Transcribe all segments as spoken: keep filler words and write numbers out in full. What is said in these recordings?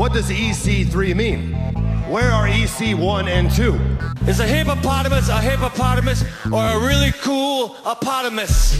What does E C three mean? Where are E C one and two? Is a hippopotamus a hippopotamus or a really cool hippopotamus?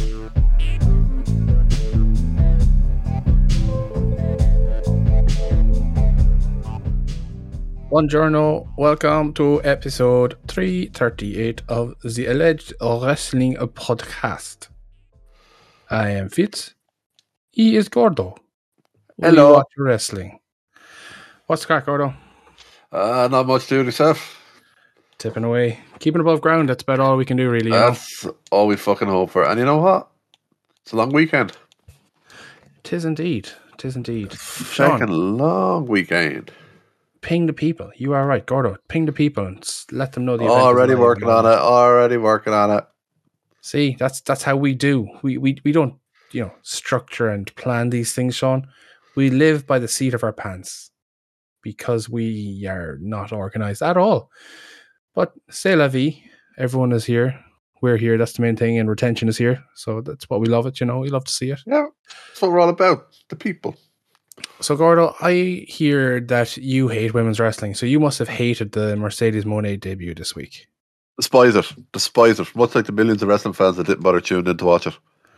Buongiorno, welcome to episode three thirty-eight of the Alleged Wrestling Podcast. I am Fitz. He is Gordo. Hello. We watch wrestling. What's the crack, Gordo? Uh, not much to do yourself. Tipping away. Keeping above ground, that's about all we can do, really. You That's know? all we fucking hope for. And you know what? It's a long weekend. Tis indeed. Tis indeed. Second long weekend. Ping the people. You are right, Gordo. Ping the people and let them know the event. Already working on it. Already working on it. See, that's that's how we do. We we we don't, you know, structure and plan these things, Sean. We live by the seat of our pants because we are not organized at all. But c'est la vie. Everyone is here. We're here. That's the main thing. And retention is here. So that's what we love it, you know. We love to see it. Yeah, that's what we're all about. The people. So, Gordo, I hear that you hate women's wrestling. So you must have hated the Mercedes Moné debut this week. Despise it. Despise it. Much like the millions of wrestling fans that didn't bother tuning in to watch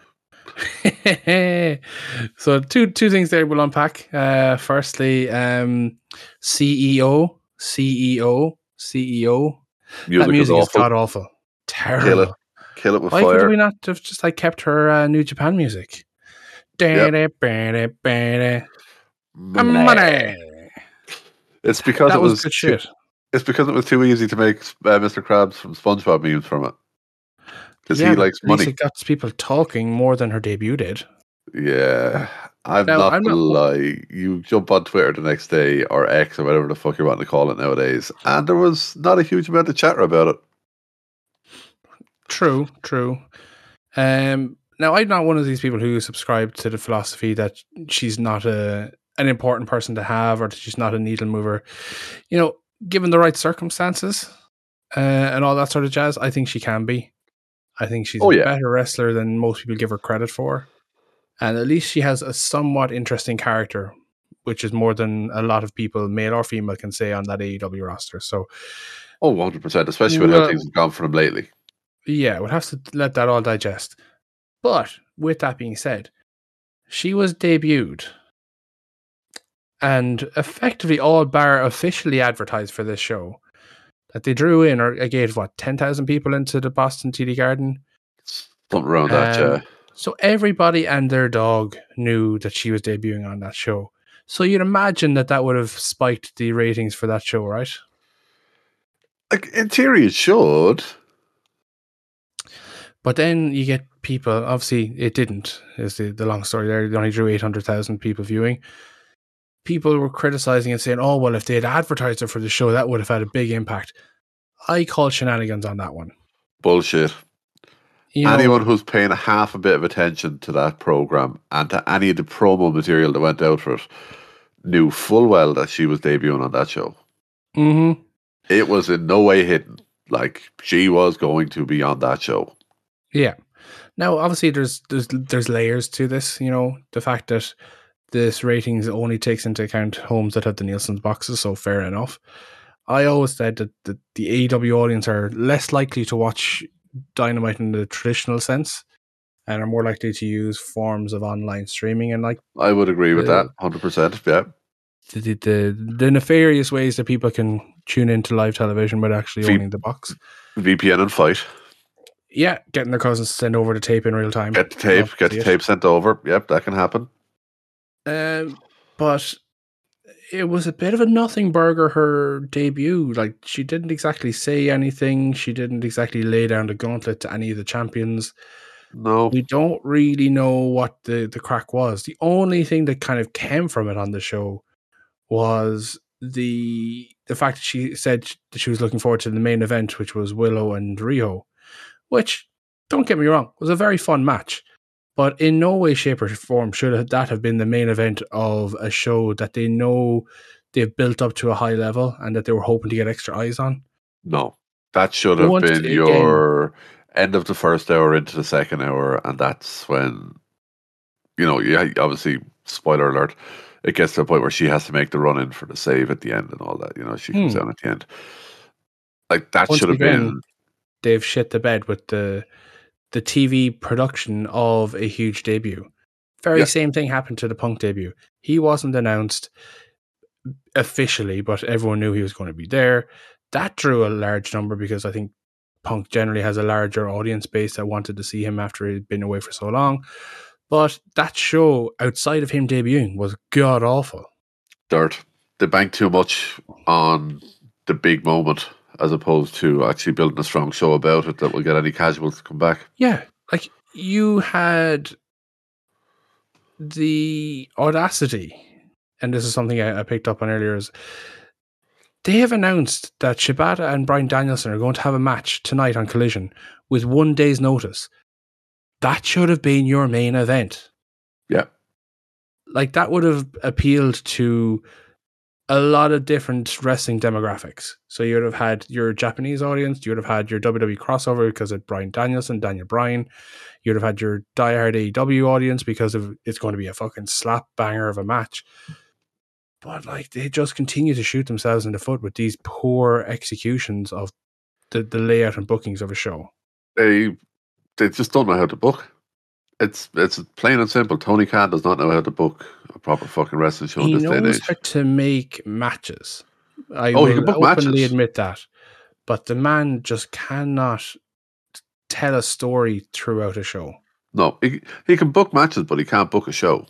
it. So two two things there we'll unpack. Uh, firstly, um, C E O, C E O, C E O. music. That music is is awful. god awful. Terrible. Kill it. Kill it with Why fire. could we not have just like kept her uh, New Japan music? Yep. Money. It's because That it was, was good too, shit. It's because it was too easy to make uh, Mister Krabs from SpongeBob memes from it. Because Yeah, he but likes at least money. it got people talking more than her debut did. Yeah, I'm Now, not I'm gonna not- lie. You jump on Twitter the next day or X or whatever the fuck you want to call it nowadays, and there was not a huge amount of chatter about it. True, true. Um, now I'm not one of these people who subscribe to the philosophy that she's not a an important person to have or that she's not a needle mover. You know, given the right circumstances uh, and all that sort of jazz, I think she can be. I think she's Oh, a yeah. better wrestler than most people give her credit for. And at least she has a somewhat interesting character, which is more than a lot of people, male or female, can say on that A E W roster. So, Oh, one hundred percent, especially with how Well- things have gone for him lately. yeah, we'll have to let that all digest. But with that being said, she was debuted and effectively all bar officially advertised for this show that they drew in or gave what ten thousand people into the Boston T D Garden. Something around that, Um, yeah. So everybody and their dog knew that she was debuting on that show. So you'd imagine that that would have spiked the ratings for that show, right? Like, in theory, it should. But then you get people, obviously it didn't, is the, the long story there. It only drew eight hundred thousand people viewing. People were criticizing and saying, oh, well, if they had advertised her for the show, that would have had a big impact. I call shenanigans on that one. Bullshit. You know, Anyone who's paying half a bit of attention to that program and to any of the promo material that went out for it knew full well that she was debuting on that show. mhm. It was in no way hidden. Like, she was going to be on that show. Yeah. Now, obviously, there's there's there's layers to this. You know, the fact that this ratings only takes into account homes that have the Nielsen's boxes, so fair enough. I always said that the, the A E W audience are less likely to watch Dynamite in the traditional sense, and are more likely to use forms of online streaming and like I would agree with Uh, that, one hundred percent, yeah. the, the the the nefarious ways that people can tune into live television without actually V- owning the box. V P N and fight. Yeah, getting their cousins to send over the tape in real time. Get the tape, Love to get see the it. tape sent over. Yep, that can happen. Um, but it was a bit of a nothing burger, her debut. Like, she didn't exactly say anything. She didn't exactly lay down the gauntlet to any of the champions. No. We don't really know what the, the crack was. The only thing that kind of came from it on the show was the the fact that she said that she was looking forward to the main event, which was Willow and Riho, which, don't get me wrong, was a very fun match. But in no way, shape, or form should that have been the main event of a show that they know they've built up to a high level and that they were hoping to get extra eyes on. No. That should have Once been again- your end of the first hour into the second hour, and that's when, you know, yeah, obviously, spoiler alert, it gets to a point where she has to make the run in for the save at the end and all that. You know, she comes Hmm. down at the end. Like that Once should have again, been. they've shit the bed with the the T V production of a huge debut. Very Yeah. same thing happened to the Punk debut. He wasn't announced officially, but everyone knew he was going to be there. That drew a large number because I think Punk generally has a larger audience base that wanted to see him after he'd been away for so long. But that show, outside of him debuting, was god awful. Dirt. They banked too much on the big moment as opposed to actually building a strong show about it that will get any casuals to come back. Yeah, like you had the audacity, and this is something I, I picked up on earlier, is they have announced that Shibata and Bryan Danielson are going to have a match tonight on Collision with one day's notice. That should have been your main event. Yeah. Like, that would have appealed to a lot of different wrestling demographics. So you would have had your Japanese audience, you would have had your W W E crossover because of Bryan Danielson, Daniel Bryan. You would have had your diehard A E W audience because of it's going to be a fucking slap banger of a match. But like, they just continue to shoot themselves in the foot with these poor executions of the, the layout and bookings of a show. They they just don't know how to book. It's it's plain and simple. Tony Khan does not know how to book a proper fucking wrestling show He in this day and knows age. how to make matches. I Oh, he will can book openly matches. admit that. But the man just cannot tell a story throughout a show. No, he, he can book matches, but he can't book a show.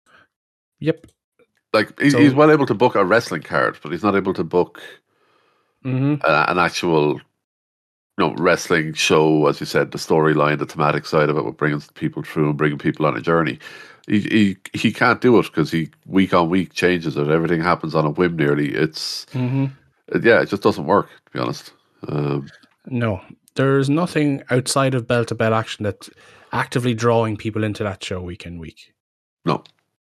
Yep. Like he, So- he's well able to book a wrestling card, but he's not able to book Mm-hmm. a, an actual, you know, wrestling show. As you said, the storyline, the thematic side of it, with bringing people through and bringing people on a journey. He he, he can't do it because he week on week changes it. Everything happens on a whim. Nearly, it's Mm-hmm. it, yeah, it just doesn't work. To be honest, um, No, there's nothing outside of bell to bell action that's actively drawing people into that show week in week. no,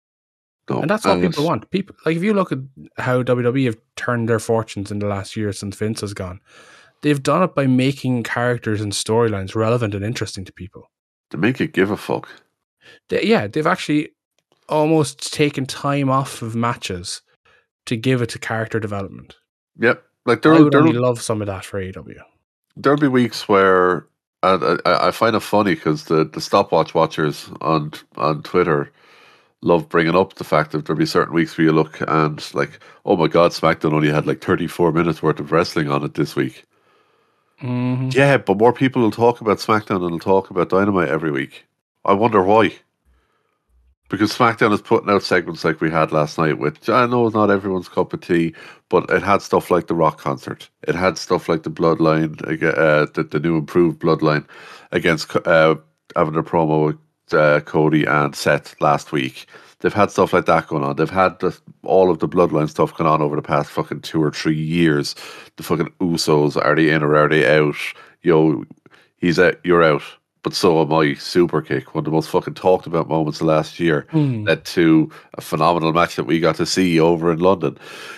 no, And that's what And people want. People like if you look at how W W E have turned their fortunes in the last year since Vince has gone, they've done it by making characters and storylines relevant and interesting to people. to make you give a fuck. They, yeah, they've actually almost taken time off of matches to give it to character development. Yep, like I there, would there, only love some of that for A E W. there'll be weeks where and I, I find it funny because the, the stopwatch watchers on on Twitter love bringing up the fact that there'll be certain weeks where you look and like, oh my god, SmackDown only had like thirty-four minutes worth of wrestling on it this week. Mm-hmm. Yeah, but more people will talk about SmackDown and will talk about Dynamite every week. I wonder why. Because SmackDown is putting out segments like we had last night, which I know is not everyone's cup of tea, but it had stuff like the Rock concert. It had stuff like the Bloodline, uh, the, the new improved Bloodline against uh, having a promo with uh, Cody and Seth last week. They've had stuff like that going on. They've had the, all of the Bloodline stuff going on over the past fucking two or three years. The fucking Usos, are they in or are they out? Yo, he's out, you're out. But so am I. Super Kick, one of the most fucking talked about moments of last year, Mm. led to a phenomenal match that we got to see over in London.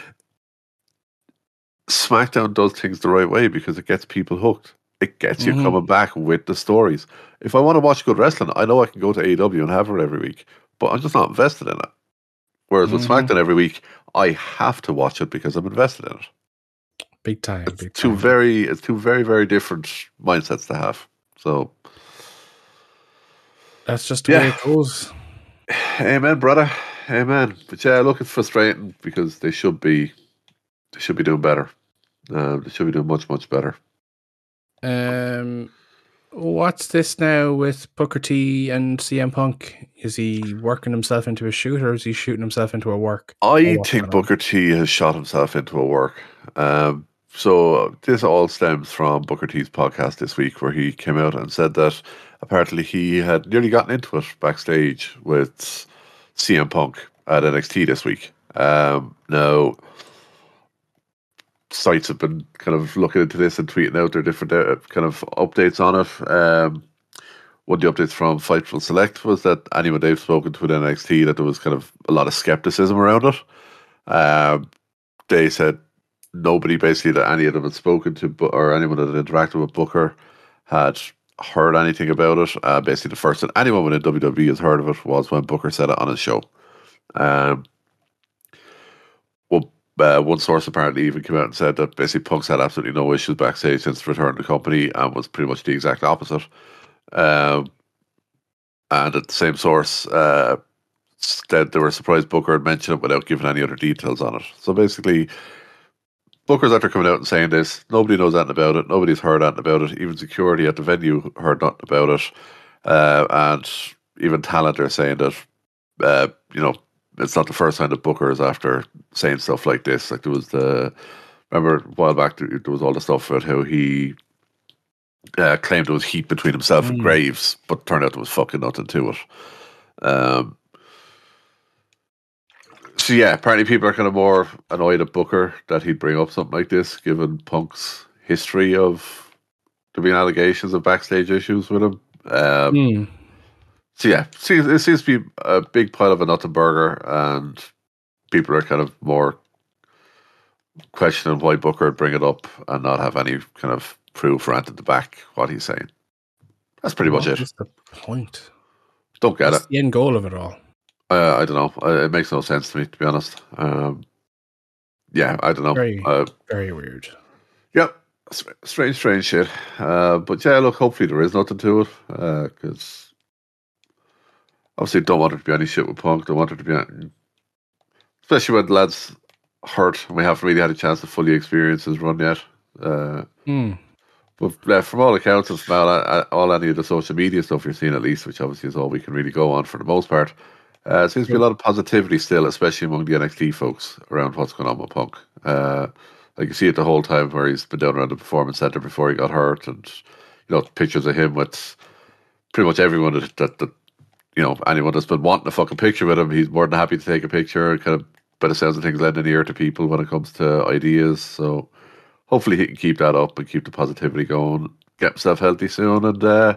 SmackDown does things the right way because it gets people hooked. It gets you Mhm. coming back with the stories. If I want to watch good wrestling, I know I can go to A E W and have it every week, but I'm just not invested in it. Whereas with Mhm. SmackDown every week, I have to watch it because I'm invested in it. Big time. It's Big two time. very, it's two very, very different mindsets to have. So, That's just the way Yeah. it goes. amen, brother, amen. But yeah, look, it's frustrating because they should be, they should be doing better. Um, they should be doing much, much better. Um, what's this now with Booker T and C M Punk? Is he working himself into a shoot, or is he shooting himself into a work? I Or what's think going on? Booker T has shot himself into a work. Um, so this all stems from Booker T's podcast this week, where he came out and said that apparently he had nearly gotten into it backstage with C M Punk at N X T this week. Um, now, sites have been kind of looking into this and tweeting out their different uh, kind of updates on it. Um, one of the updates from Fightful Select was that anyone they've spoken to at N X T, that there was kind of a lot of skepticism around it. Um, they said nobody basically that any of them had spoken to, Bu- or anyone that had interacted with Booker had heard anything about it. Uh, basically, the first that anyone within W W E has heard of it was when Booker said it on his show. Um, Uh, one source apparently even came out and said that basically Punk's had absolutely no issues backstage since the return to the company and was pretty much the exact opposite. Um, and at the same source, uh, said they were surprised Booker had mentioned it without giving any other details on it. So basically, Booker's after coming out and saying this, nobody knows anything about it, nobody's heard anything about it, even security at the venue heard nothing about it, uh, and even talent are saying that, uh, you know, it's not the first time that Booker is after saying stuff like this. Like there was the, remember a while back, there was all the stuff about how he uh, claimed there was heat between himself mm. and Graves, but turned out there was fucking nothing to it. Um, So yeah, apparently people are kind of more annoyed at Booker that he'd bring up something like this, given Punk's history of there being allegations of backstage issues with him. Um, mm. So yeah, it seems, it seems to be a big pile of a nothing burger, and people are kind of more questioning why Booker would bring it up and not have any kind of proof or anything to back what he's saying. That's pretty what much it. What's the point? Don't get What's it. The end goal of it all. Uh, I don't know. Uh, it makes no sense to me, to be honest. Um, yeah, I don't know. Very, uh, very weird. Yep, yeah, strange, strange shit. Uh, but yeah, look, hopefully there is nothing to it, because uh, obviously don't want it to be any shit with Punk. Don't want it to be any, especially when the lad's hurt and we haven't really had a chance to fully experience his run yet. Uh, mm. But uh, from all accounts and from all, all any of the social media stuff you're seeing, at least, which obviously is all we can really go on for the most part. Uh, seems to be a lot of positivity still, especially among the N X T folks around what's going on with Punk. Uh, like you see it the whole time where he's been down around the Performance Center before he got hurt, and you know pictures of him with pretty much everyone that, that, that you know anyone that's been wanting a fucking picture with him. He's more than happy to take a picture. Kind of, by the sounds of things, lending an ear to people when it comes to ideas. So hopefully he can keep that up and keep the positivity going. Get himself healthy soon, and uh,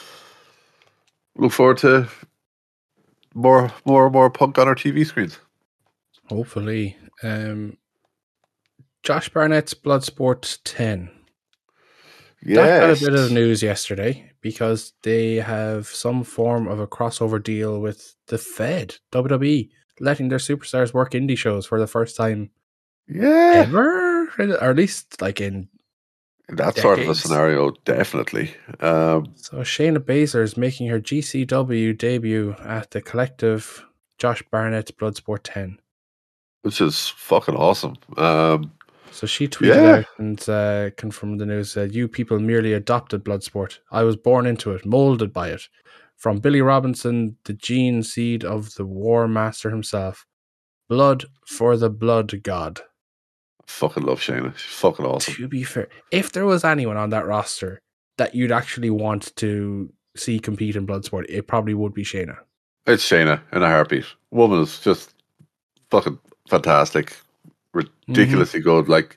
look forward to more, more, more Punk on our T V screens. Hopefully. Um, Josh Barnett's Bloodsport ten. Yes. That got a bit of news yesterday because they have some form of a crossover deal with the Fed, W W E, letting their superstars work indie shows for the first time yeah. ever, or at least like in that decades. Sort of a scenario, definitely. Um, so Shayna Baszler is making her G C W debut at the Collective Josh Barnett's Bloodsport ten. Which is fucking awesome. Um, so she tweeted yeah. out and uh, confirmed the news, uh, you people merely adopted Bloodsport. I was born into it, molded by it. From Billy Robinson, the gene seed of the War Master himself. Blood for the blood god. Fucking love Shayna. She's fucking awesome. To be fair, if there was anyone on that roster that you'd actually want to see compete in Bloodsport, it probably would be Shayna. It's Shayna in a heartbeat. Woman is just fucking fantastic. Ridiculously mm-hmm. good. Like,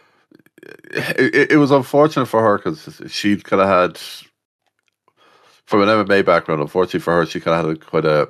it, it was unfortunate for her because she kind of had, from an M M A background, unfortunately for her, she kind of had a, quite a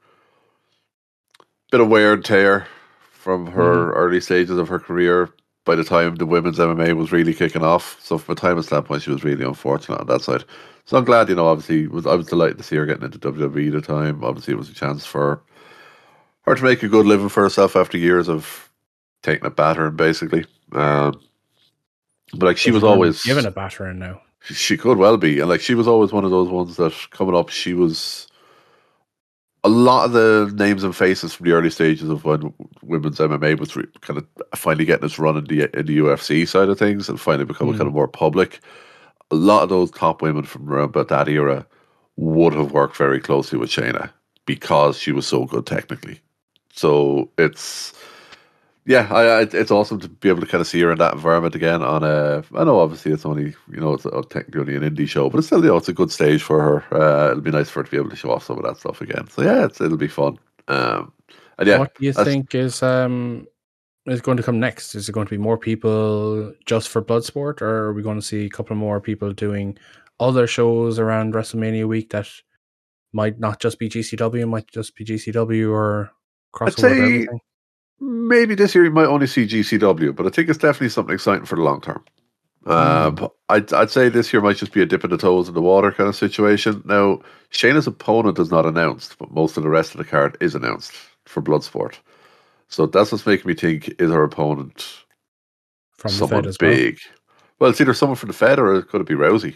bit of wear and tear from her mm-hmm. early stages of her career by the time the women's M M A was really kicking off. So from a timing standpoint, she was really unfortunate on that side. So I'm glad, you know, obviously, was I was delighted to see her getting into W W E at the time. Obviously, it was a chance for her to make a good living for herself after years of taking a battering, basically. Um, but like, she was always given a battering now. She, she could well be. And like, she was always one of those ones that coming up, she was a lot of the names and faces from the early stages of when women's M M A was re- kind of finally getting its run in the, in the U F C side of things and finally becoming mm. kind of more public. A lot of those top women from around about that era would have worked very closely with Shayna because she was so good technically. So it's, yeah, I, I, it's awesome to be able to kind of see her in that environment again on a, I know obviously it's only, you know, it's technically only an indie show, but it's still, you know, it's a good stage for her. Uh, it'll be nice for her to be able to show off some of that stuff again. So yeah, it's, it'll be fun. Um, and yeah. What do you think is um is going to come next? Is it going to be more people just for Bloodsport, or are we going to see a couple more people doing other shows around WrestleMania week that might not just be G C W, might just be G C W or crossover? I'd say everything? Maybe this year you might only see G C W, but I think it's definitely something exciting for the long term. Um, mm. I'd, I'd say this year might just be a dip in the toes in the water kind of situation. Now, Shayna's opponent is not announced, but most of the rest of the card is announced for Bloodsport. So that's what's making me think, is her opponent From the someone Fed as well. big? Well, it's either someone from the Fed or could it be Rousey?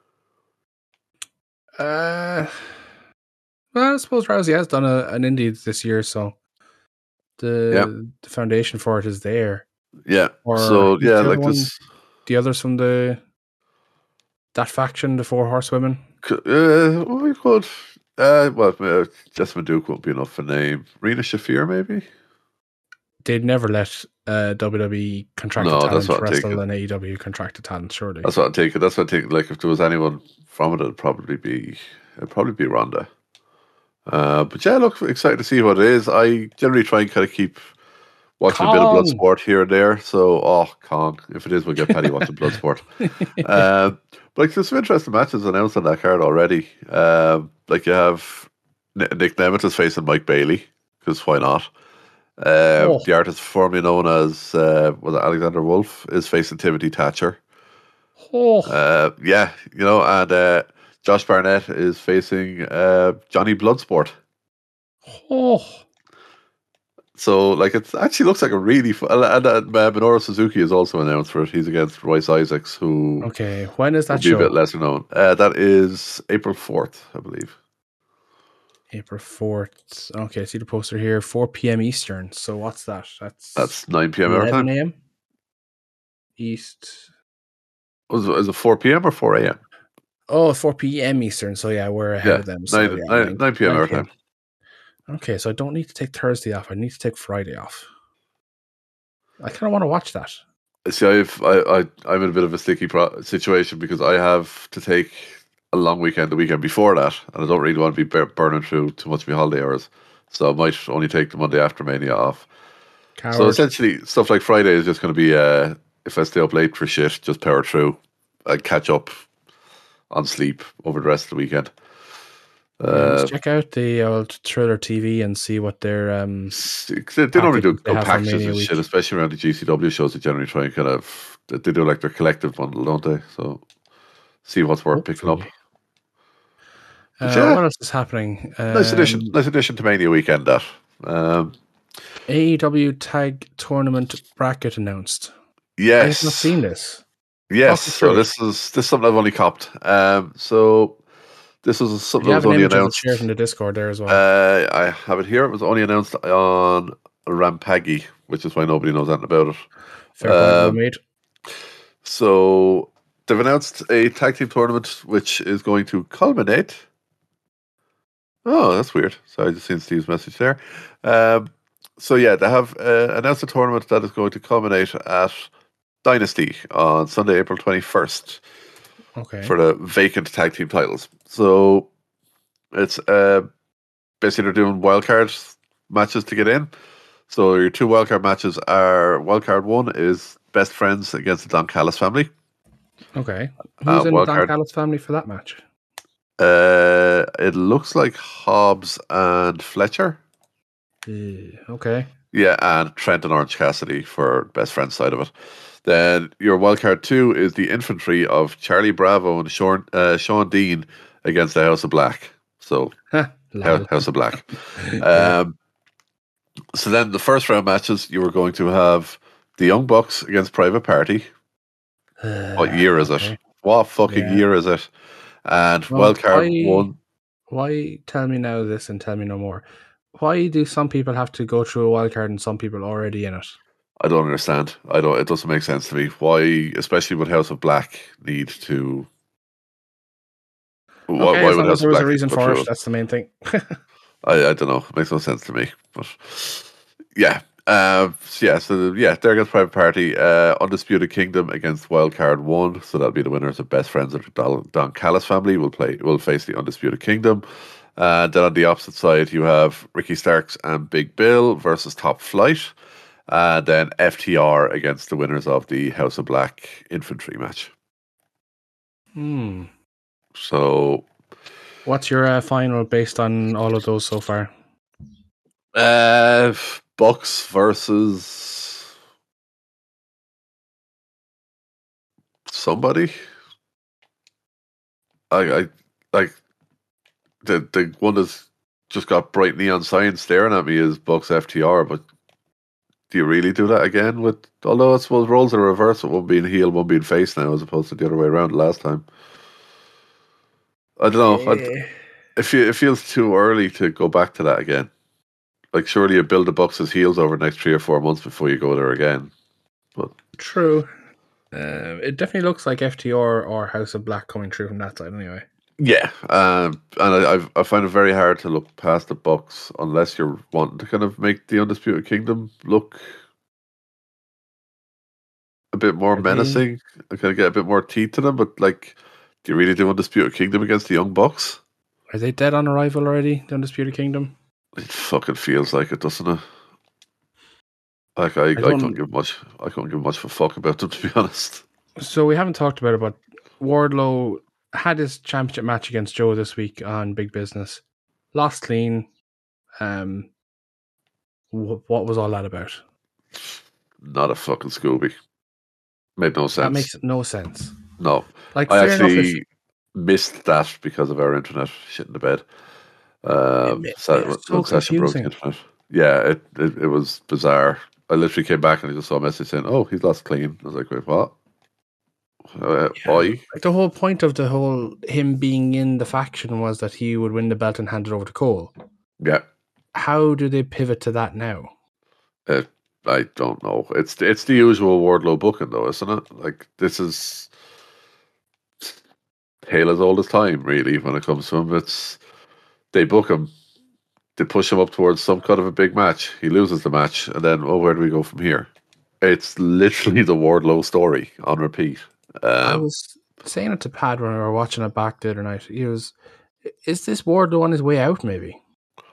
Uh, well, I suppose Rousey has done a, an indie this year, so the Yeah. the foundation for it is there. Yeah. Or so who's yeah, the other like one? this. The others from the that faction, the Four Horsewomen. c- Uh, what we could. Uh, well, uh, Jessamine Duke won't be enough for name. Rena Shafir, maybe. They'd never let uh, W W E contracted No, that's talent what I'm wrestle thinking. an A E W contracted talent, surely. That's what I'm thinking. That's what I'm thinking. Like, if there was anyone from it, it'd probably be it'd probably be Ronda. Uh, but yeah, look, excited to see what it is. I generally try and kind of keep watching a bit of blood Kong! sport here and there. So, oh, Kong. If it is, we'll get Paddy watching blood sport. Um, but like, there's some interesting matches announced on that card already. Um, like you have N- Nick Nemeth is facing Mike Bailey, because why not? Uh, Oh. The artist formerly known as uh, was it Alexander Wolf is facing Timothy Thatcher. Oh, Uh, yeah, you know, and uh, Josh Barnett is facing uh, Johnny Bloodsport. oh. So, like, it actually looks like a really fun. And uh, Minoru Suzuki is also announced for it. He's against Royce Isaacs, who Okay, when is will that be a bit show? lesser known. Uh, that is April fourth, I believe. April fourth. Okay, see the poster here, four p.m. Eastern. So what's that? That's That's nine p.m. our eleven time. a.m. East. Was it, is it four p.m. or four a.m.? Oh, four p.m. Eastern. So yeah, we're ahead Yeah, of them. So nine, yeah, nine, nine p.m. our time. Okay, so I don't need to take Thursday off. I need to take Friday off. I kind of want to watch that. See, I've, I, I, I'm in a bit of a sticky pro- situation because I have to take a long weekend the weekend before that, and I don't really want to be bur- burning through too much of my holiday hours. So I might only take the Monday after Mania off. Coward. So essentially, stuff like Friday is just going to be, uh, if I stay up late for shit, just power through and catch up on sleep over the rest of the weekend. Yeah, Uh, just check out the old Thriller T V and see what their um. they, they normally do packages they good have for packages Mania and week. shit, especially around the G C W shows. They generally try and kind of they they do like their collective bundle, don't they? So see what's worth picking up. Hopefully. But Uh, yeah, what else is happening? nice addition, Um, nice addition to Mania weekend. That um, A E W Tag Tournament bracket announced. I yes, have not seen this. yes. Talk me So through it. this is this is something I've only copped. Um, so this was If something you that have was an only image of it, announced. share it in the Discord there as well. Uh, I have it here. It was only announced on Rampaggy, which is why nobody knows anything about it. Fair point, well um, made. So they've announced a tag team tournament which is going to culminate. Oh, that's weird. So I just seen Steve's message there. Um, so yeah, they have uh, announced a tournament that is going to culminate at Dynasty on Sunday, April twenty-first Okay. for the vacant tag team titles. So it's uh, basically they're doing wildcard matches to get in. So your two wildcard matches are wildcard one is Best Friends against the Don Callis family. Okay. Who's Uh, in the Don wildcard. Callis family for that match? Uh, it looks like Hobbs and Fletcher. Uh, okay. Yeah, and Trent and Orange Cassidy for Best Friends side of it. Then your wildcard two is the infantry of Charlie Bravo and Sean, uh, Sean Dean against the House of Black. So Ha, lol. House of Black. Yeah. Um, so then the first round matches you were going to have the Young Bucks against Private Party. What year is Okay. it? What fucking Yeah. year is it? And Well, wildcard why- one. Why tell me now this and tell me no more? Why do some people have to go through a wild card and some people already in it? I don't understand. I don't. It doesn't make sense to me. Why, especially with House of Black, need to? Why, Okay, why as would long as House there of was Black a reason put for through it, that's the main thing. I, I don't know. It makes no sense to me. But yeah, uh, so yeah. So yeah, they're against Private Party. Uh, Undisputed Kingdom against Wildcard One. So that'll be the winners of Best Friends of the Don, Don Callis family. Will play. Will face the Undisputed Kingdom. Uh, then on the opposite side, you have Ricky Starks and Big Bill versus Top Flight. And then F T R against the winners of the House of Black infantry match. Hmm. So, What's your uh, final based on all of those so far? uh, Bucks versus somebody. I, I like the the one that's just got bright neon signs staring at me is Bucks F T R, but do you really do that again? With although I suppose roles are reversed, with one being heel, one being face now, as opposed to the other way around last time. I don't know. Eh. It, fe- it feels too early to go back to that again. Like, surely you build the Bucks as heels over the next three or four months before you go there again. But True. Uh, it definitely looks like F T R or House of Black coming through from that side anyway. yeah, um, and I I've, I find it very hard to look past the Bucks unless you're wanting to kind of make the Undisputed Kingdom look a bit more Are they- menacing and kind of get a bit more teeth to them. But like, do you really do Undisputed Kingdom against the Young Bucks? Are they dead on arrival already, the Undisputed Kingdom? It fucking feels like it, doesn't it? Like I, I, don't- couldn't give much. I couldn't give much of a fuck about them, to be honest. So we haven't talked about it, but Wardlow had his championship match against Joe this week on Big Business. Lost clean. Um, wh- what was all that about? Not a fucking Scooby. Made no sense. That makes no sense. no. Like, I fair enough. actually If, missed that because of our internet shit in the bed. Um, It- sa- it was when so Sasha broke the confusing. internet. Yeah, it, it it was bizarre. I literally came back and I just saw a message saying, "Oh, he's lost clean." I was like, "Wait, what? Uh, Why?" like the whole point of the whole him being in the faction was that he would win the belt and hand it over to Cole. Yeah, How do they pivot to that now? it, I don't know. It's it's the usual Wardlow booking, though, isn't it? Like, this is tale as old as time, really. When it comes to him, it's they book him, they push him up towards some kind of a big match. He loses the match, and then, oh, where do we go from here? It's literally the Wardlow story on repeat. I Um, was saying it to Pat when we were watching it back the other night. He was, is this Wardlow on his way out, maybe?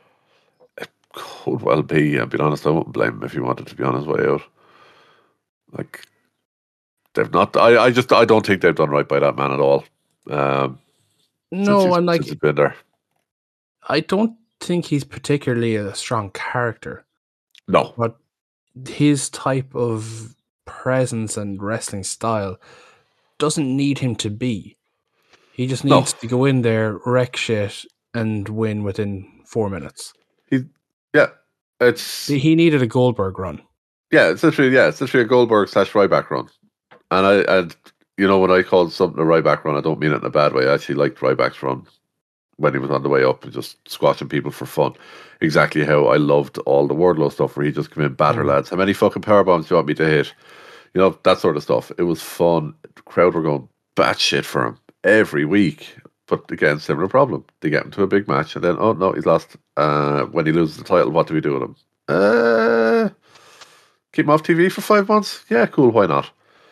could well be. I'll be honest, I wouldn't blame him if he wanted to be on his way out. Like, they've not. I, I just I don't think they've done right by that man at all. Um, since No, he's- I'm like, since he's been there. I don't think he's particularly a strong character, No, but his type of presence and wrestling style doesn't need him to be. He just No. needs to go in there, wreck shit, and win within four minutes. yeah, it's He needed a Goldberg run. yeah, it's literally yeah, it's literally a Goldberg slash Ryback run. And I and you know when I called something a Ryback run, I don't mean it in a bad way. I actually liked Ryback's run when he was on the way up and just squashing people for fun. Exactly how I loved all the Wardlow stuff where he just come in, batter Mm. lads. How many fucking power bombs do you want me to hit? You know, that sort of stuff. It was fun. The crowd were going batshit for him every week. But again, similar problem. They get him to a big match and then, oh no, he's lost. Uh, when he loses the title, what do we do with him? Uh, keep him off T V for five months? Yeah, cool, why not?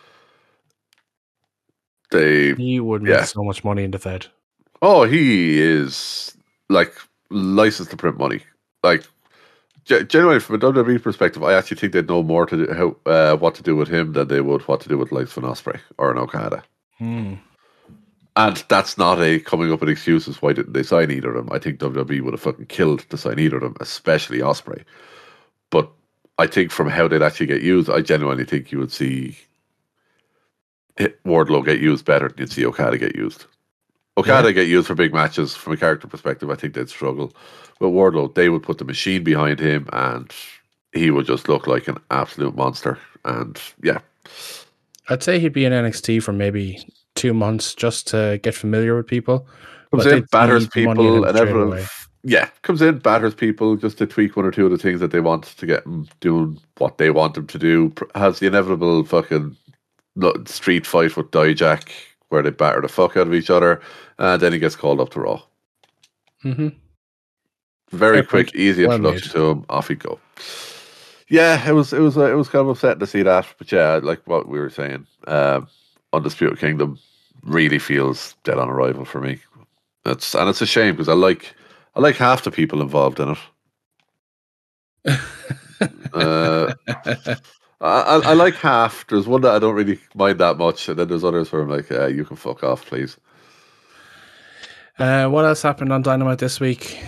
They He would make Yeah. so much money in the Fed. Oh, he is like licensed to print money. Like, ge- genuinely, from a W W E perspective, I actually think they'd know more to do, how uh, what to do with him than they would what to do with like Van Ospreay or an Okada. Hmm. And that's not a coming up with excuses why didn't they sign either of them. I think W W E would have fucking killed to sign either of them, especially Ospreay. But I think from how they'd actually get used, I genuinely think you would see Wardlow get used better than you'd see Okada get used. Okada Yeah. get used for big matches from a character perspective. I think they'd struggle. But Wardlow, they would put the machine behind him and he would just look like an absolute monster. And yeah, I'd say he'd be in N X T for maybe two months just to get familiar with people. comes But in, they'd batters need the money in people, him and straight everyone. away. Yeah, comes in, batters people just to tweak one or two of the things that they want to get him doing what they want him to do. Pr- Has the inevitable fucking lo- street fight with Dijak where they batter the fuck out of each other, and then he gets called up to Raw. Mm-hmm. Very Fair quick, point. easy Well introduction made. to him. Off he go. Yeah, it was it was uh, it was kind of upsetting to see that, but yeah, like what we were saying, um, Undisputed Kingdom really feels dead on arrival for me. It's and it's a shame because I like I like half the people involved in it. Uh, I, I I like half. There's one that I don't really mind that much, and then there's others where I'm like, uh, you can fuck off, please. Uh, what else happened on Dynamite this week?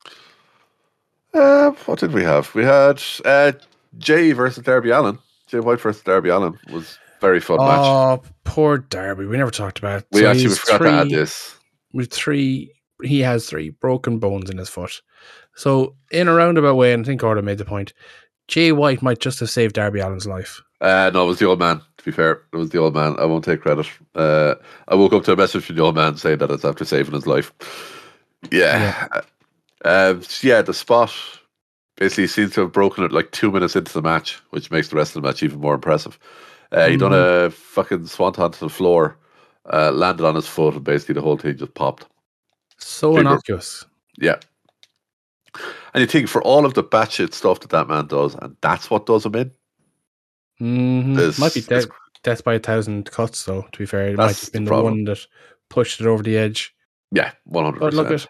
Uh, what did we have? We had uh, Jay versus Darby Allin. Jay White versus Darby Allin was very fun match. Oh, poor Darby. We never talked about it. We So actually we he's forgot three, to add this. With three, he has three broken bones in his foot. So in a roundabout way, and I think Orla made the point, Jay White might just have saved Darby Allin's life. Uh, no, it was the old man, to be fair. It was the old man. I won't take credit. Uh, I woke up to a message from the old man saying that it's after saving his life. Yeah. Yeah, um, yeah the spot basically seems to have broken it like two minutes into the match, which makes the rest of the match even more impressive. Uh, mm-hmm. He done a fucking swanton to the floor, uh, landed on his foot, and basically the whole thing just popped. So Figure. innocuous. Yeah. And you think for all of the batshit stuff that that man does, and that's what does him in? Mm-hmm. Might be death, death by a thousand cuts, though, to be fair. It might have been the, the one that pushed it over the edge. Yeah, one hundred percent. But look at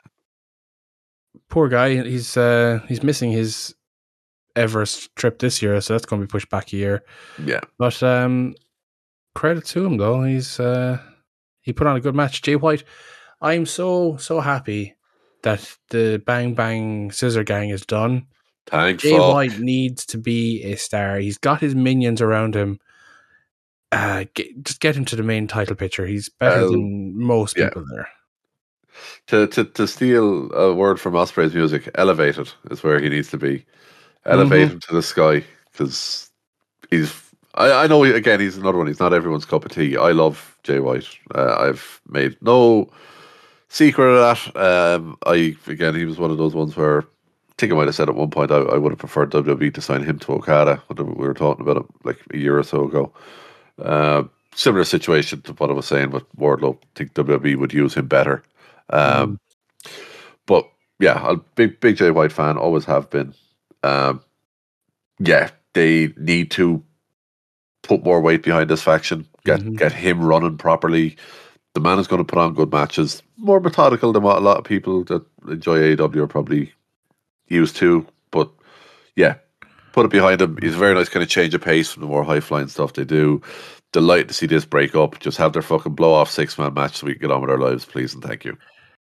poor guy. He's uh, he's missing his Everest trip this year, so that's going to be pushed back a year. Yeah. But um, credit to him, though. He's uh, he put on a good match. Jay White, I'm so, so happy that the Bang Bang Scissor Gang is done. Thank Jay fuck. White needs to be a star. He's got his minions around him. Uh, get, just get him to the main title picture. He's better uh, than most yeah. people there. To, to to steal a word from Ospreay's music, elevated is where he needs to be. Elevate mm-hmm. him to the sky, because he's. I, I know again he's another one. He's not everyone's cup of tea. I love Jay White. Uh, I've made no secret of that. Um, I again he was one of those ones where I think I might have said at one point I, I would have preferred W W E to sign him to Okada when we were talking about it like a year or so ago. Uh, similar situation to what I was saying with Wardlow. I think W W E would use him better. Um, mm. But yeah, I'm a big big Jay White fan. Always have been. Um, yeah, they need to put more weight behind this faction. Get mm-hmm. get him running properly. The man is going to put on good matches. More methodical than what a lot of people that enjoy A E W are probably used to. But yeah, put it behind him. He's a very nice kind of change of pace from the more high flying stuff they do. Delighted to see this break up. Just have their fucking blow off six man match so we can get on with our lives, please and thank you.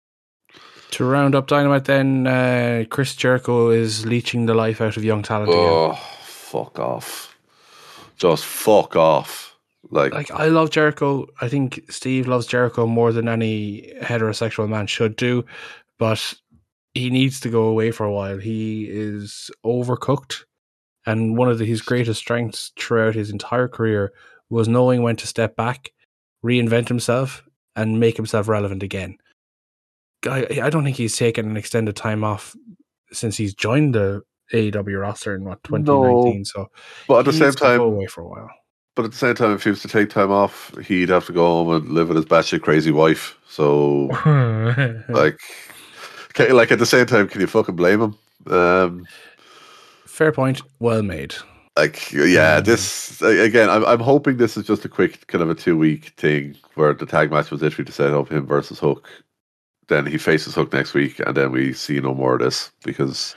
To round up Dynamite, then uh, Chris Jericho is leeching the life out of young talent. Oh, again. Fuck off! Just fuck off! Like, like I love Jericho. I think Steve loves Jericho more than any heterosexual man should do, but he needs to go away for a while. He is overcooked, and one of the, his greatest strengths throughout his entire career was knowing when to step back, reinvent himself, and make himself relevant again. I, I don't think he's taken an extended time off since he's joined the A E W roster in what twenty nineteen. No, so, but at the same time, go away for a while. But at the same time, if he was to take time off, he'd have to go home and live with his batshit crazy wife. So, like, can, like at the same time, can you fucking blame him? Um, Fair point. Well made. Like, yeah, um, this again. I'm I'm hoping this is just a quick kind of a two week thing where the tag match was literally to set up him versus Hook. Then he faces Hook next week, and then we see no more of this because,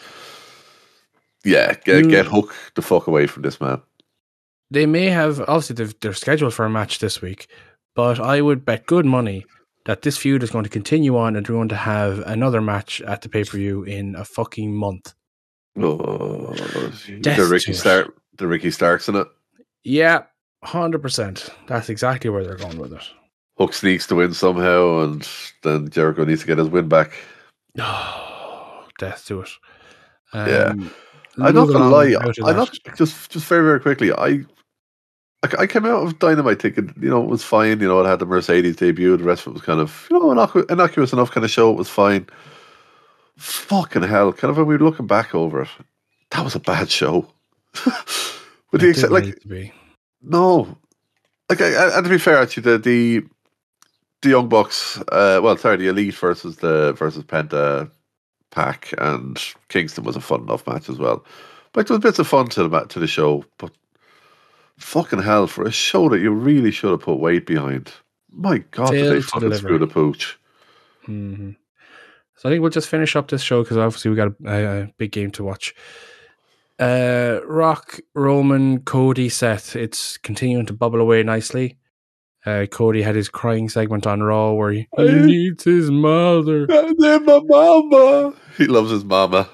yeah, get, get Hook the fuck away from this man. They may have, obviously, they've, they're scheduled for a match this week, but I would bet good money that this feud is going to continue on and we're going to have another match at the pay-per-view in a fucking month. Oh, the Ricky Stark, the Ricky Starks in it? Yeah, one hundred percent. That's exactly where they're going with it. Hook sneaks to win somehow, and then Jericho needs to get his win back. Oh, death to it. Um, yeah, I'm not gonna lie. I'm not just just very very quickly. I, I I came out of Dynamite thinking, you know, it was fine. You know, it had the Mercedes debut. The rest of it was kind of, you know, innocu- innocuous enough kind of show. It was fine. Fucking hell! Kind of when we were looking back over it, that was a bad show. With the except, like, no, like, I, and to be fair, actually, the the. The Young Bucks, uh, well, sorry, the Elite versus the versus Penta Pac and Kingston was a fun enough match as well. Like, there was bits of fun to the to the show, but fucking hell, for a show that you really should have put weight behind, my God, did they fucking screw the pooch? Mm-hmm. So I think we'll just finish up this show because obviously we got a, a big game to watch. Uh, Rock, Roman, Cody, Seth. It's continuing to bubble away nicely. Uh, Cody had his crying segment on Raw where he, he needs his mother. And then my mama. He loves his mama.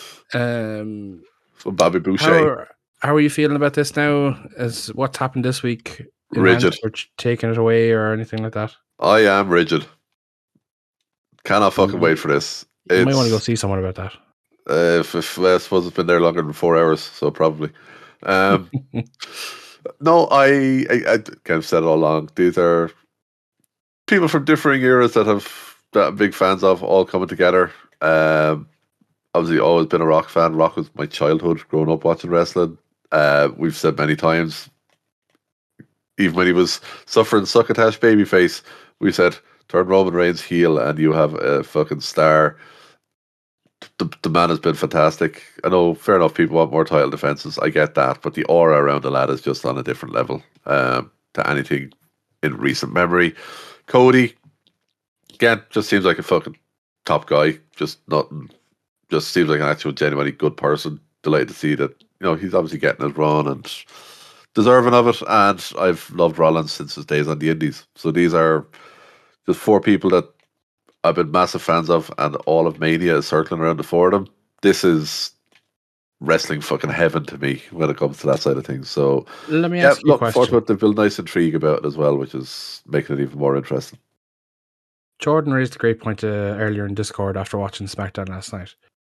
Um, From Bobby Boucher. How are, how are you feeling about this now? As what's happened this week? Rigid. Or taking it away or anything like that? I am rigid. Cannot fucking mm-hmm. wait for this. You it's, might want to go see someone about that. Uh, if, if, I suppose it's been there longer than four hours, so probably. Um, no, I, I, I kind of said it all along. These are people from differing eras that have that I'm big fans of, all coming together. Um, obviously, always been a Rock fan. Rock was my childhood, growing up watching wrestling. Uh, we've said many times, even when he was suffering succotash babyface, we said turn Roman Reigns heel and you have a fucking star. The, the man has been fantastic. I know, fair enough, people want more title defenses. I get that, but the aura around the lad is just on a different level um, to anything in recent memory. Cody, again, just seems like a fucking top guy. Just nothing. Just seems like an actual, genuinely good person. Delighted to see that, you know, he's obviously getting his run and deserving of it. And I've loved Rollins since his days on the Indies. So these are just four people that I've been massive fans of, and all of Mania is circling around the four of them. This is wrestling fucking heaven to me when it comes to that side of things. So let me yeah, ask you a look forward question. to it. They've built nice intrigue about it as well, which is making it even more interesting. Jordan raised a great point uh, earlier in Discord after watching SmackDown last night.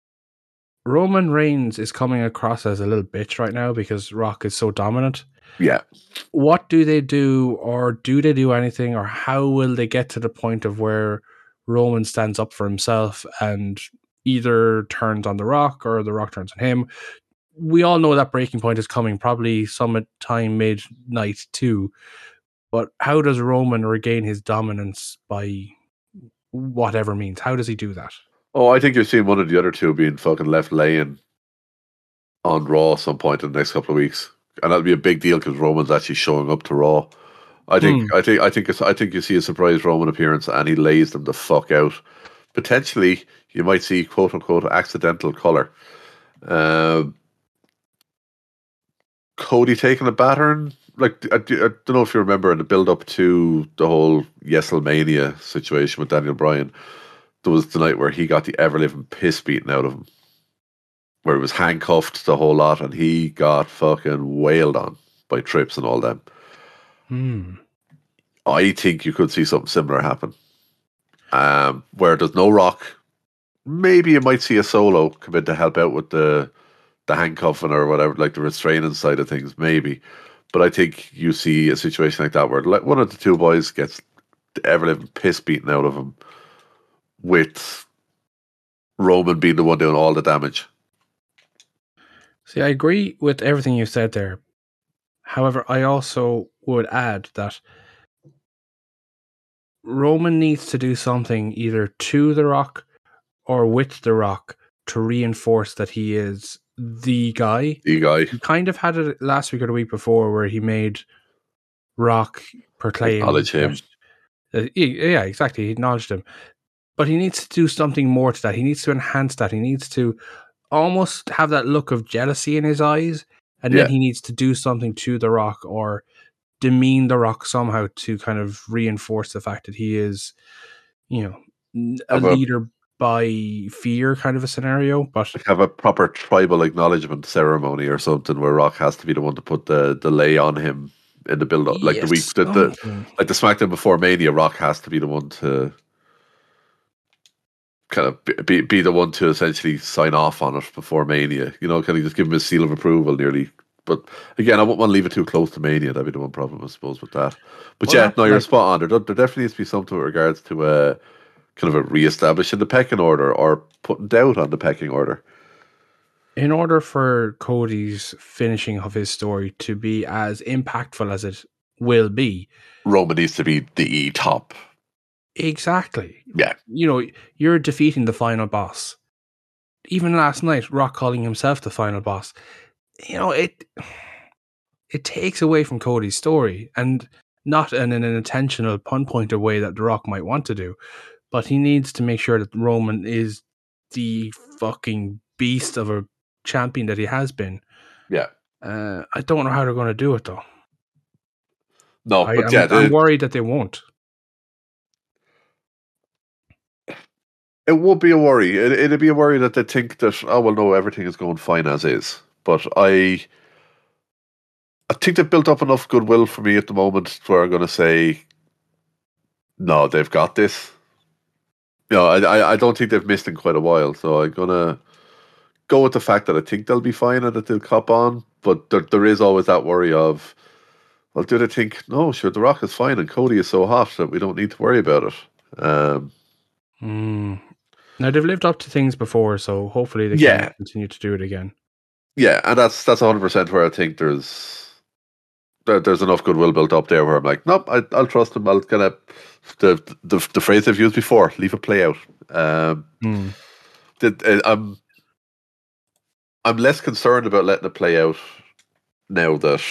Roman Reigns is coming across as a little bitch right now because Rock is so dominant. Yeah. What do they do, or do they do anything, or how will they get to the point of where Roman stands up for himself and either turns on The Rock or The Rock turns on him? We all know that breaking point is coming, probably sometime midnight too. But how does Roman regain his dominance by whatever means? How does he do that? Oh, I think you're seeing one of the other two being fucking left laying on Raw some point in the next couple of weeks, and that'll be a big deal because Roman's actually showing up to Raw. I think, Hmm. I think, I think, it's, I think you see a surprise Roman appearance, and he lays them the fuck out. Potentially, you might see quote unquote accidental color. Um, Cody taking a battering. Like I, I don't know if you remember in the build up to the whole Yeselmania situation with Daniel Bryan, there was the night where he got the ever living piss beaten out of him, where he was handcuffed the whole lot, and he got fucking wailed on by Trips and all them. Hmm. I think you could see something similar happen. Um, where there's no Rock, maybe you might see a Solo come in to help out with the the handcuffing or whatever, like the restraining side of things, maybe. But I think you see a situation like that where like one of the two boys gets the ever living piss beaten out of him, with Roman being the one doing all the damage. See, I agree with everything you said there. However, I also would add that Roman needs to do something either to The Rock or with The Rock to reinforce that he is the guy. The guy. He kind of had it last week or the week before where he made Rock proclaim Acknowledge him. that- uh, yeah, exactly. He acknowledged him. But he needs to do something more to that. He needs to enhance that. He needs to almost have that look of jealousy in his eyes. And Yeah. then he needs to do something to The Rock or demean The Rock somehow to kind of reinforce the fact that he is, you know, n- a Have a- leader by fear kind of a scenario. But Like have a proper tribal acknowledgement ceremony or something where Rock has to be the one to put the, the lay on him in the build up. Like the yes, week the, the something. like the SmackDown before Mania, Rock has to be the one to kind of be, be, be the one to essentially sign off on it before Mania. You know, kind of just give him a seal of approval nearly. But again, I wouldn't want to leave it too close to Mania. That'd be the one problem, I suppose, with that. But Well, yeah, that's no, you're like- spot on. There, there definitely needs to be something with regards to uh, kind of a re-establishing the pecking order or putting doubt on the pecking order. in order for Cody's finishing of his story to be as impactful as it will be, Roman needs to be the top. exactly. Yeah. You know, you're defeating the final boss. Even last night, Rock calling himself the final boss. You know, it it takes away from Cody's story, and not in an intentional pun pointer way that The Rock might want to do. But he needs to make sure that Roman is the fucking beast of a champion that he has been. Yeah. Uh, I don't know how they're going to do it though. No, I, but I'm, yeah, the, I'm worried that they won't. it won't be a worry. It, it'd be a worry that they think that, oh, well, no, everything is going fine as is. But I I think they've built up enough goodwill for me at the moment where I'm going to say, no, they've got this. You know, I, I I don't think they've missed in quite a while. So I'm going to go with the fact that I think they'll be fine and that they'll cop on, but there, there is always that worry of, well, do they think, no, sure, The Rock is fine and Cody is so hot that we don't need to worry about it. Um, mm. Now, they've lived up to things before, so hopefully they yeah. can continue to do it again. Yeah, and that's that's one hundred percent where I think there's there, there's enough goodwill built up there where I'm like, nope, I, I'll trust them. I'll kind of, the, the the phrase they've used before, leave it play out. Um, mm. the, uh, I'm, I'm less concerned about letting it play out now that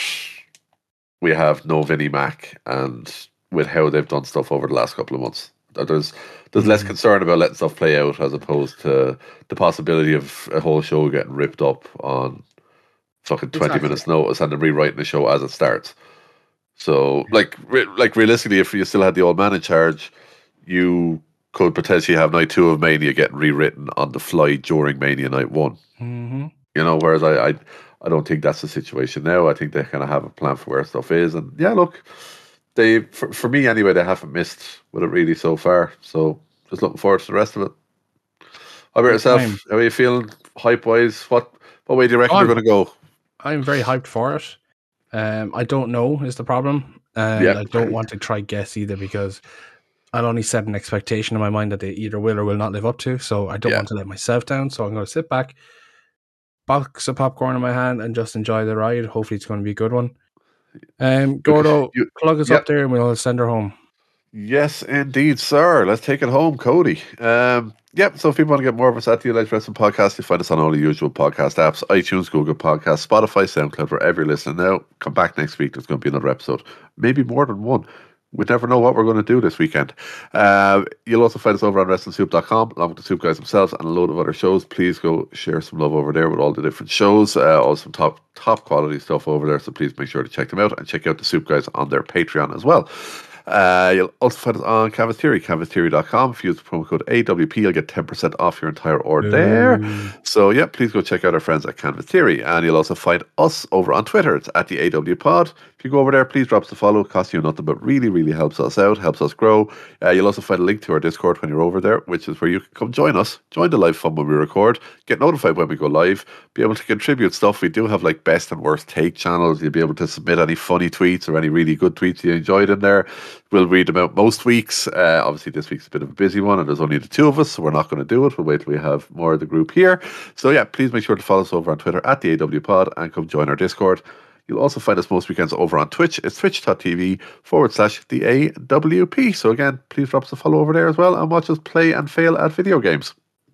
we have no Vinnie Mac and with how they've done stuff over the last couple of months. There's there's less concern about letting stuff play out as opposed to the possibility of a whole show getting ripped up on fucking twenty exactly. minutes notice and then rewriting the show as it starts. So, like, re- like realistically, if you still had the old man in charge, you could potentially have night two of Mania getting rewritten on the fly during Mania night one. Mm-hmm. You know, whereas I, I, I don't think that's the situation now. I think they kind of have a plan for where stuff is, and yeah, look. They, for, for me anyway, they haven't missed with it really so far. So just looking forward to the rest of it. How about yourself? Time. How are you feeling hype wise? What what way do you reckon I'm, they're going to go? I'm very hyped for it. Um, I don't know is the problem, and yeah. I don't want to try guess either because I'll only set an expectation in my mind that they either will or will not live up to. So I don't yeah. want to let myself down. So I'm going to sit back, box of popcorn in my hand, and just enjoy the ride. Hopefully, it's going to be a good one. Um, Gordo, you, plug us yep. up there and we'll send her home. Yes, indeed, sir. Let's take it home, Cody. Um, yep, so if people want to get more of us at the Alleged Wrestling Podcast, you find us on all the usual podcast apps, iTunes, Google Podcasts, Spotify, SoundCloud, wherever you're listening now. Come back next week. There's going to be another episode. Maybe more than one. We never know what we're going to do this weekend. Uh, you'll also find us over on wrestling soup dot com, along with the Soup Guys themselves and a load of other shows. Please go share some love over there with all the different shows. Uh, all some top top quality stuff over there, so please make sure to check them out and check out the Soup Guys on their Patreon as well. Uh, you'll also find us on Canvas Theory, canvas theory dot com. If you use the promo code A W P, you'll get ten percent off your entire order there. So, yeah, please go check out our friends at Canvas Theory. And you'll also find us over on Twitter. It's at the A W Pod. If you go over there, please drop us a follow. It costs you nothing, but really, really helps us out, helps us grow. Uh, you'll also find a link to our Discord when you're over there, which is where you can come join us, join the live fun when we record, get notified when we go live, be able to contribute stuff. We do have like best and worst take channels. You'll be able to submit any funny tweets or any really good tweets you enjoyed in there. We'll read them out most weeks. Uh, obviously, this week's a bit of a busy one, and there's only the two of us, so we're not going to do it. We'll wait till we have more of the group here. So, yeah, please make sure to follow us over on Twitter at the A W Pod and come join our Discord. You'll also find us most weekends over on Twitch. It's twitch.tv forward slash the AWP. So, again, please drop us a follow over there as well and watch us play and fail at video games.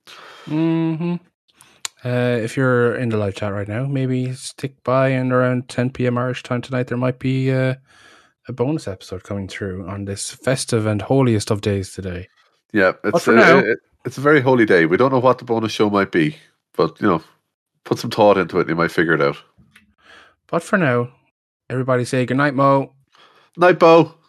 Mm-hmm. Uh, if you're in the live chat right now, maybe stick by, and around ten p.m. Irish time tonight, there might be uh, a bonus episode coming through on this festive and holiest of days today. Yeah, it's, a, now, it, it's a very holy day. We don't know what the bonus show might be, but, you know, put some thought into it and you might figure it out. But for now, everybody say goodnight, Mo. Night, Bo.